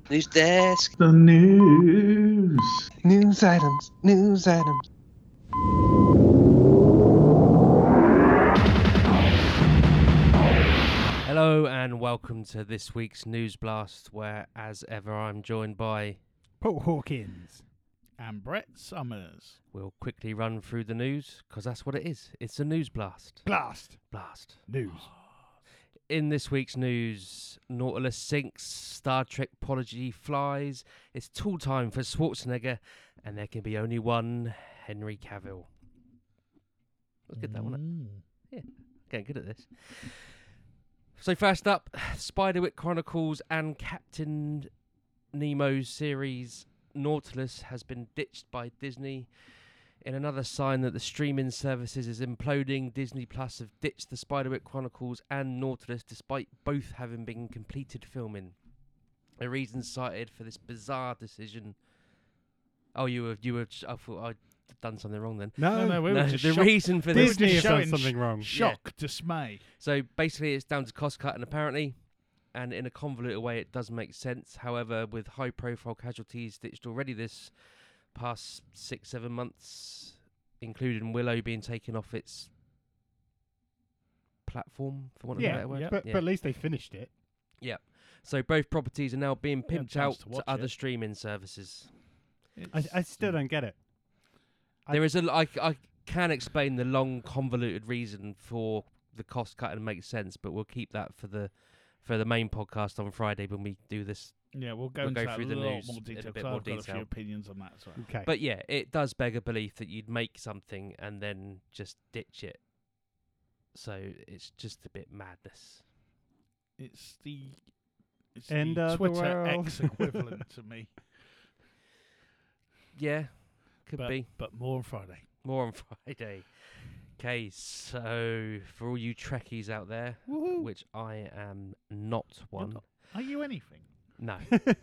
News desk. The news. News items. News items. Hello and welcome to this week's News Blast, where, as ever, I'm joined by... Paul Hawkins and Brett Summers. We'll quickly run through the news, because that's what it is. It's a News Blast. Blast Blast. news. In this week's news, Nautilus sinks, Star Trek Prodigy flies, it's tool time for Schwarzenegger, and there can be only one Henry Cavill. Let's get that one. Yeah, getting good at this. So first up, Spiderwick Chronicles and Captain Nemo's series Nautilus has been ditched by Disney. In another sign that the streaming services is imploding, Disney Plus have ditched the Spiderwick Chronicles and Nautilus despite both having been completed filming. The reasons cited for this bizarre decision... Oh, you were. I thought I'd done something wrong then. No, we were just the shocked. reason for Disney this... Disney have have done done something something wrong. Shock, dismay. So basically it's down to cost cutting apparently, and in a convoluted way it does make sense. However, with high profile casualties ditched already this past 6-7 months, including Willow being taken off its platform, for want of a better word. But at least they finished it. Yeah. So both properties are now being We had a pimped out chance to to watch other it. streaming services. It's- I still don't get it. There is I can explain the long convoluted reason for the cost cut and makes sense, but we'll keep that for the main podcast on Friday when we do this. Yeah, we'll We'll into go that through a the lot news more in a detail. bit 'Cause more I've got a detail. few opinions on that as well. Okay. But yeah, it does beg a belief that you'd make something and then just ditch it. So it's just a bit madness. It's End the of the Twitter world. X equivalent to me. Yeah, could be. But more on Friday. More on Friday. Okay, so for all you Trekkies out there, Woohoo. which I am not one. Are you anything? No.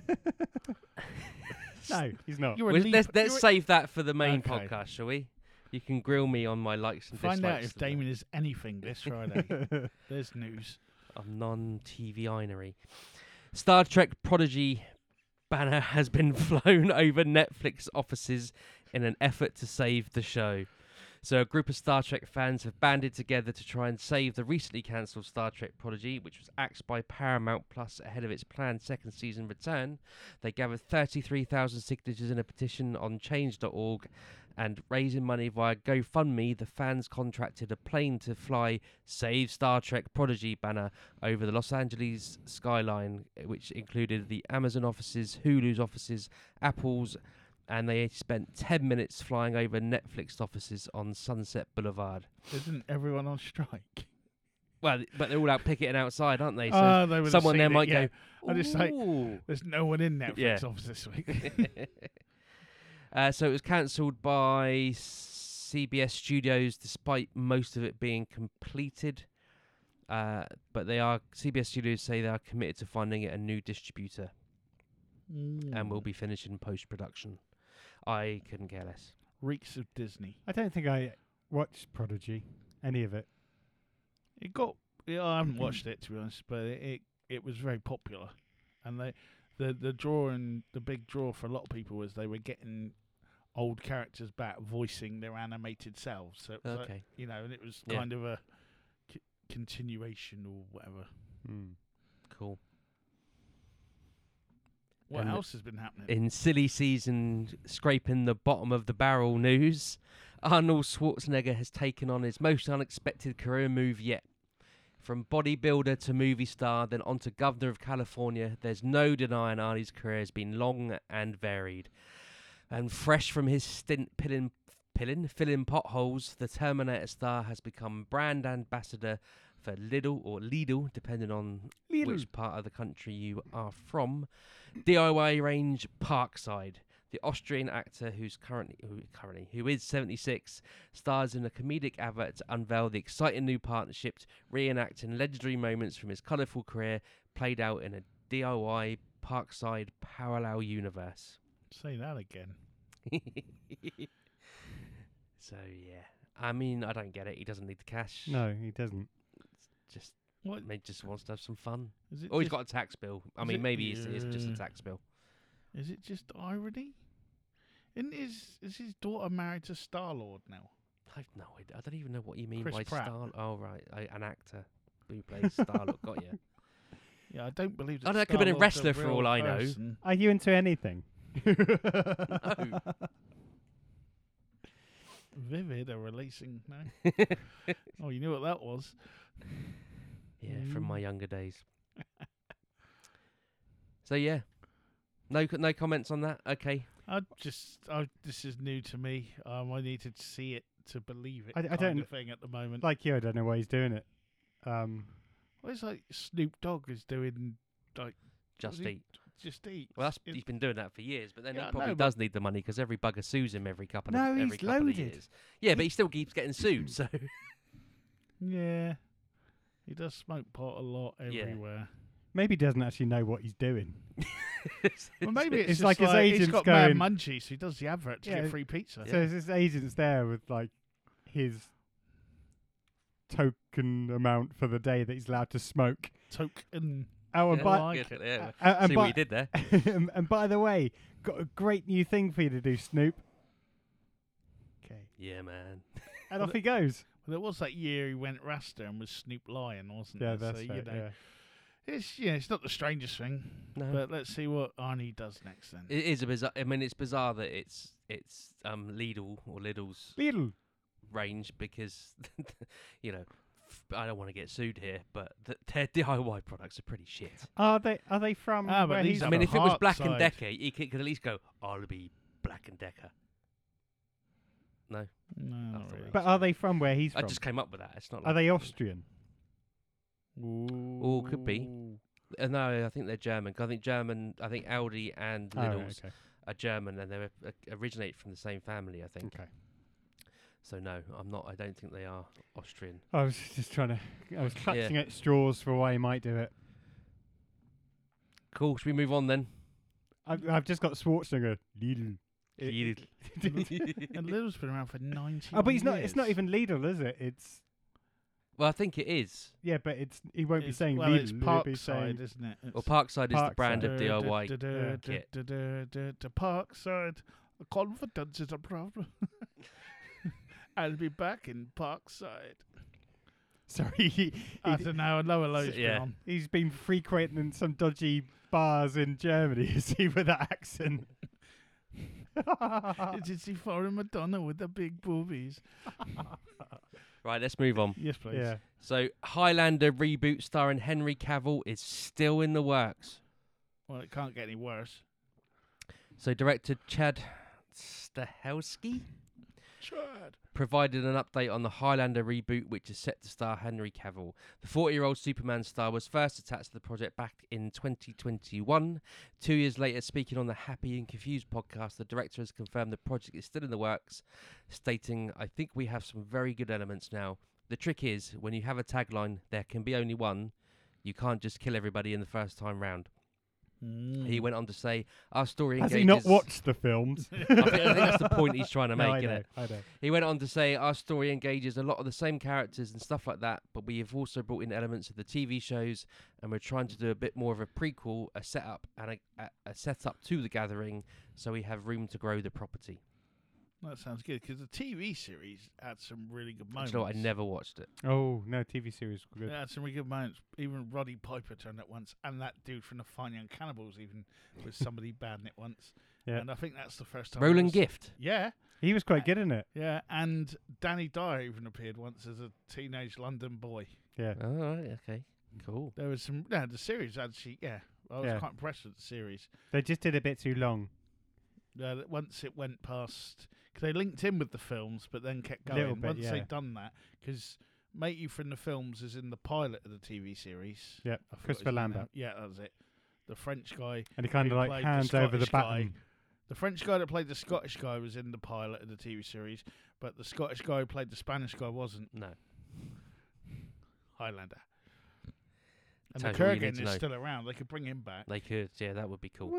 No, he's not. You're a Well, leap- let's you're a- save that for the main Okay. podcast, shall we? You can grill me on my likes and Find out dislikes if Damien is anything this Friday. There's news. of non-TV-inery. Star Trek Prodigy banner has been flown over Netflix offices in an effort to save the show. So a group of Star Trek fans have banded together to try and save the recently cancelled Star Trek Prodigy, which was axed by Paramount Plus ahead of its planned second season return. They gathered 33,000 signatures in a petition on change.org, and raising money via GoFundMe, the fans contracted a plane to fly Save Star Trek Prodigy banner over the Los Angeles skyline, which included the Amazon offices, Hulu's offices, Apple's, and they spent 10 minutes flying over Netflix offices on Sunset Boulevard. Isn't everyone on strike? Well, but they're all out picketing outside, aren't they? So They would have someone seen there it, might yeah. go, I just say, "Ooh." there's no one in Netflix Yeah. office this week. So it was cancelled by CBS Studios, despite most of it being completed. But CBS Studios say they are committed to finding it a new distributor and will be finishing post-production. I couldn't care less. Reeks of Disney. I don't think I watched Prodigy, any of it. It got. Yeah, I haven't watched it to be honest, but it was very popular, and the draw and the big draw for a lot of people was they were getting old characters back voicing their animated selves. So it was Okay. and it was Yeah. kind of a continuation or whatever. Cool. What And else has been happening? In silly season, scraping the bottom of the barrel news, Arnold Schwarzenegger has taken on his most unexpected career move yet. From bodybuilder to movie star, then on to Governor of California, there's no denying Arnie's career has been long and varied. And fresh from his stint filling potholes, the Terminator star has become brand ambassador for Lidl, depending on which part of the country you are from. DIY range Parkside. The Austrian actor who is 76 stars in a comedic advert to unveil the exciting new partnership, reenacting legendary moments from his colourful career played out in a DIY Parkside parallel universe. Say that again. So yeah, I mean, I don't get it. He doesn't need the cash. No, he doesn't. Just What? maybe just wants to have some fun. Is it Or he's just- got a tax bill. I is mean, it- maybe it's just a tax bill. Is it just irony? Is his daughter married to Star-Lord now? I've no idea. I don't even know what you mean Chris by Pratt. Star. Oh right, an actor who plays Star-Lord. Got you. Yeah, I don't believe that. Oh, no, it could have been a Star-Lord's wrestler for all real I know. person. Are you into anything? No. Vivid are releasing no. Oh, you knew what that was. Yeah, from my Mm. younger days. So yeah, no comments on that. Okay. This is new to me. I needed to see it to believe it. I kind don't- of thing at the moment. Like you, I don't know why he's doing it. Well, it's like Snoop Dogg is doing Just he- eat. Just Eat. Well, It- he's been doing that for years, but then Yeah, I he probably know, but- does need the money because every bugger sues him every couple No, of he's every couple of loaded. years. Yeah, but he still keeps getting sued. So Yeah, he does smoke pot a lot Yeah. everywhere. Maybe he doesn't actually know what he's doing. Well, maybe it's, It's just like his he's agent's got going- mad munchies, so he does the advert to Yeah, get free pizza. Yeah. So his agent's there with like his token amount for the day that he's allowed to smoke. Token. Oh, and Yeah, by like good, it. yeah. and See by, what you did there. and by the way, got a great new thing for you to do, Snoop. Okay, Yeah, man. and off he goes. Well, there was that year he went Rasta and was Snoop Lion, wasn't Yeah, there? that's so, right. you know, Yeah. it's not the strangest thing. No. But let's see what Arnie does next then. It is a bizarre. I mean, it's bizarre that it's Lidl or Lidl's Lidl. range because you know I don't want to get sued here, but their DIY products are pretty shit. Are they from Ah, but where these he's are I mean, the if it was heart Black and side. Decker, you could at least go, "I'll be Black and Decker." No, No, not After really. that. But are they from where he's I from? just came up with that. It's not. Are Like, they Austrian? Oh, could be. No, I think they're German. 'Cause I think Aldi and Oh, right, Lidl's okay. are German, and they originate from the same family. I think. Okay. So no, I'm not. I don't think they are Austrian. I was just trying to. I was clutching at straws for why he might do it. Cool. Should we move on then? I've just got Schwarzenegger. Lidl. Lidl. And Lidl's been around for 90 Oh, but he's not. years. It's not even Lidl, is it? It's Well, I think it is. yeah, but it's. He won't be It's- saying well, Lidl. it's he'll be saying Parkside, isn't it? Well, Parkside is the brand of Parkside. DIY kit. Parkside. Confidence is a problem. I'll be back in Parkside. Sorry, I don't know. A lower low's yeah. been on. he's been frequenting some dodgy bars in Germany. Is he with that accent? It's a foreign Madonna with the big boobies. Right, let's move on. Yes, please. Yeah. So, Highlander reboot starring Henry Cavill is still in the works. Well, it can't get any worse. So, director Chad Stahelski Chad. provided an update on the Highlander reboot, which is set to star Henry Cavill. The 40-year-old Superman star was first attached to the project back in 2021. 2 years later, speaking on the Happy and Confused podcast, the director has confirmed the project is still in the works, stating, "I think we have some very good elements now. The trick is, when you have a tagline, there can be only one. You can't just kill everybody in the first time round." He went on to say, "Our story Has engages..." he not watched the films? I think that's the point he's trying to No, make, I know. innit? I know. He went on to say, "Our story engages a lot of the same characters and stuff like that, but we have also brought in elements of the TV shows, and we're trying to do a bit more of a prequel, a setup, and a setup to the Gathering, so we have room to grow the property." That sounds good because the TV series had some really good Do moments. you know what? I never watched it. Oh no, TV series were good. It had some really good moments. Even Roddy Piper turned up once, and that dude from the Fine Young Cannibals even was somebody bad in it once. Yeah. And I think that's the first time. Roland it was- Gift. Yeah, He was quite good in it. yeah. And Danny Dyer even appeared once as a teenage London boy. Yeah. Oh, right, okay, cool. There was some. Yeah, the series actually. Yeah, I was Yeah. quite impressed with the series. They just did a bit too long. Once it went past, because they linked in with the films, but then kept going. Little bit, Once yeah. they'd done that, because Mate You from the Films is in the pilot of the TV series. Yeah, I forgot Christopher his name. Lambert. Yeah, that was it. The French guy. And he kind Who of like played the hands over the Scottish guy. baton. The French guy that played the Scottish guy was in the pilot of the TV series, but the Scottish guy who played the Spanish guy wasn't. No. Highlander. And Tells the you all you need Kurgan to is know. still around. They could bring him back. They could, yeah, that would be cool.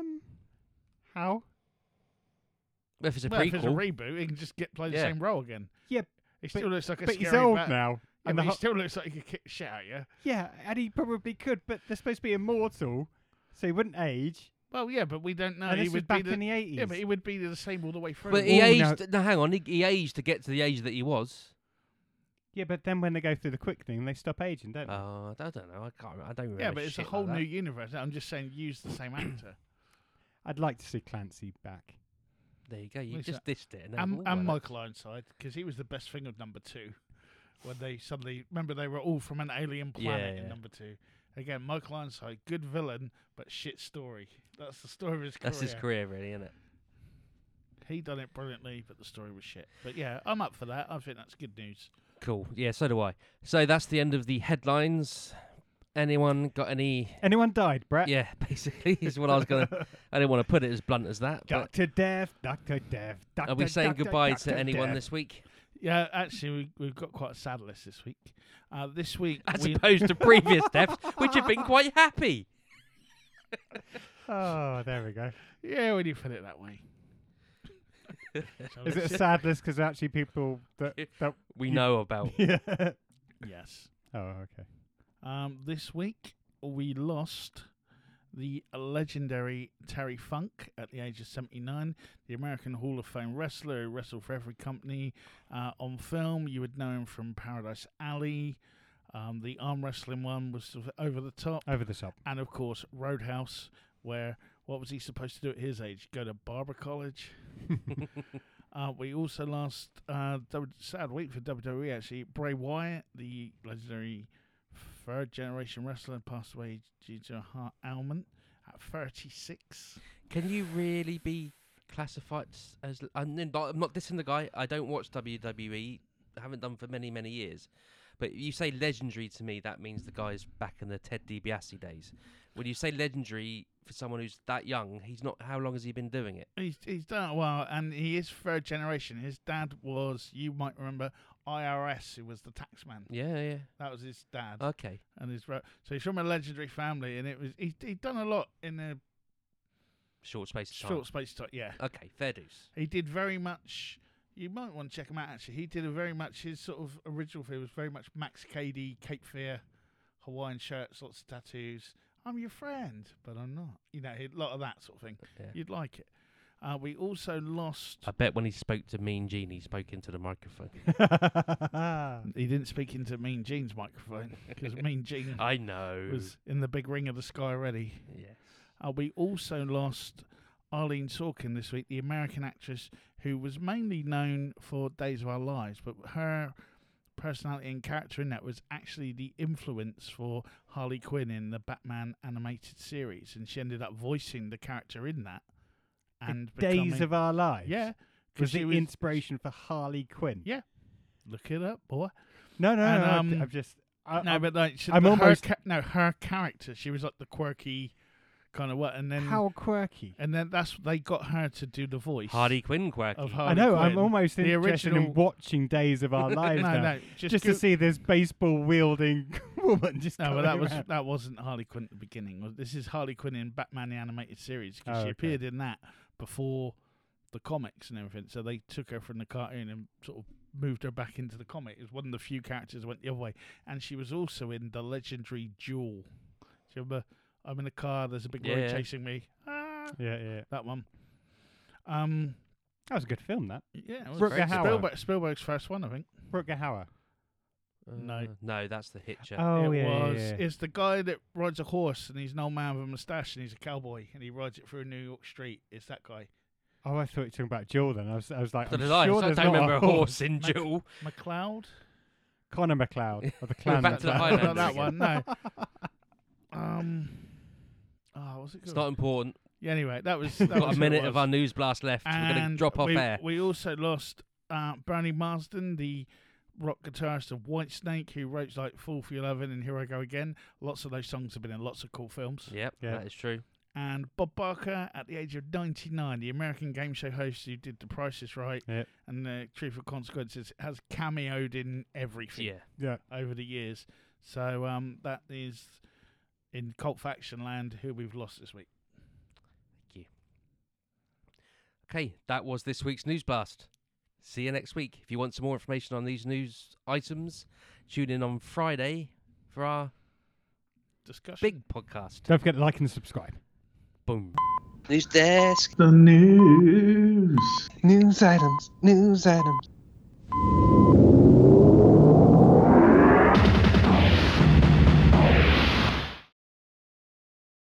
How? If it's a Well, if it's a prequel, reboot, he can just play the Yeah. same role again. Yeah, He still looks like a But scary he's old bat. now. Yeah, And but the he still looks like he could kick the shit out of you. yeah, and he probably could, but they're supposed to be immortal, so he wouldn't age. Well, yeah, but we don't know. And he this was would back be the, in the 80s. Yeah, but he would be the same all the way through. But he Oh, aged. No, hang on. He aged to get to the age that he was. Yeah, but then when they go through the quickening, they stop aging, don't they? I don't know. I can't. I don't remember. Yeah, but it's a shit whole like new that. universe. I'm just saying, use the same actor. I'd like to see Clancy back. There you go. You Listen, just dissed it. And Michael Ironside, because he was the best thing of number 2. When they suddenly remember they were all from an alien planet in Yeah. number 2. Again, Michael Ironside, good villain, but shit story. That's the story of his career. That's his career, really, isn't it? He done it brilliantly, but the story was shit. But yeah, I'm up for that. I think that's good news. Cool. Yeah, so do I. So that's the end of the headlines. Anyone got any? Anyone died, Brett? Yeah, basically is what I was gonna. I didn't want to put it as blunt as that. But Dr. Death, Dr. Death, Dr. are we saying Dr. goodbye Dr. to anyone Death. this week, Yeah, actually, we've got quite a sad list this week. This week, as we opposed to previous deaths, which have been quite happy? Oh, there we go. yeah, when you put it that way. Is it a sad list because actually people that We You- know about. yeah? Yes. Oh, okay. This week we lost the legendary Terry Funk at the age of 79, the American Hall of Fame wrestler who wrestled for every company. On film, you would know him from Paradise Alley. The arm wrestling one was sort of over the top. Over the top. And of course, Roadhouse, where what was he supposed to do at his age? Go to barber college? We also lost, sad week for WWE actually, Bray Wyatt, the legendary third generation wrestler, passed away due to a heart ailment at 36. Can you really be classified as? I'm not dissing the guy. I don't watch WWE. I haven't done for many, many years. But you say legendary to me, that means the guy's back in the Ted DiBiase days. When you say legendary for someone who's that young, he's not. How long has he been doing it? He's done it well, and he is third generation. His dad was, you might remember, IRS, who was the tax man. Yeah. That was his dad. Okay. And so he's from a legendary family, and he'd done a lot in a Short space of time. short space of time. Yeah, Okay, fair dues. he did very much. You might want to check him out. Actually, he did a very much his sort of original film was very much Max Cady, Cape Fear, Hawaiian shirts, lots of tattoos. I'm your friend, but I'm not. You know, a lot of that sort of thing. Yeah. You'd like it. We also lost. I bet when he spoke to Mean Gene, he spoke into the microphone. He didn't speak into Mean Gene's microphone because Mean Gene I know. was in the big ring of the sky already. Yes. We also lost Arlene Sorkin this week, the American actress who was mainly known for Days of Our Lives, but her personality and character in that was actually the influence for Harley Quinn in the Batman animated series, and she ended up voicing the character in that. And Days of Our Lives. yeah, Was she the inspiration for Harley Quinn? Yeah. Look it up, boy. No, no, And, no. I've just. No, but like I'm almost- her character. She was like the quirky kind of what, and then How quirky. and then they got her to do the voice. Harley Quinn quirky. Of I Harley know. I'm Quinn. almost The interested original- in watching Days of Our Lives No, now. no, Just to see this baseball wielding woman just. No, but going around. that wasn't Harley Quinn at the beginning. This is Harley Quinn in Batman the animated series because Oh, she okay. appeared in that before the comics and everything. So they took her from the cartoon and sort of moved her back into the comic. It was one of the few characters that went the other way. And she was also in the legendary Duel. Do you remember? I'm in a car. There's a big lorry Yeah. chasing me. Yeah. That one. That was a good film. That Yeah, it was Rutger Hauer. Spielberg's first one, I think. Rutger Hauer. No, that's the Hitcher. Oh it yeah, was. yeah, yeah. It's the guy that rides a horse and he's an old man with a moustache and he's a cowboy and he rides it through New York Street. It's that guy. Oh, I thought you were talking about Jill. Then I was like, So I'm did I. sure So I there's don't not remember a a horse in Mac- Duel. McLeod? Connor McLeod of the Clan. Back to the McLeod. Highlanders Not that again. one, no. What's it It's called? not important. Yeah, anyway, that was. We've That got was a who it minute of was. our news blast left. We're going to And drop off we, air. We also lost Bernie Marsden, the rock guitarist of Whitesnake, who wrote like Fool for Your Lovin' and Here I Go Again. Lots of those songs have been in lots of cool films. Yep, Yeah. that is true. And Bob Barker, at the age of 99, the American game show host who did The Price is Right Yep. and The Truth of Consequences, has cameoed in everything Yeah. Yeah. over the years. So that is in Cult Faction land who we've lost this week. Okay, that was this week's News Blast. See you next week. If you want some more information on these news items, tune in on Friday for our Discussion. big podcast. Don't forget to like and subscribe. Boom. News desk. The news. News items. News items.